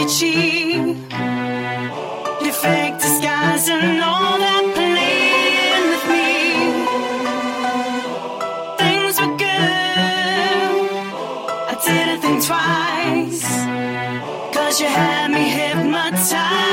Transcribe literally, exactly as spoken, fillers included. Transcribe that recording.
you cheat. Your fake disguise and all that playing with me. Things were good, I didn't think twice, 'cause you had me hypnotized.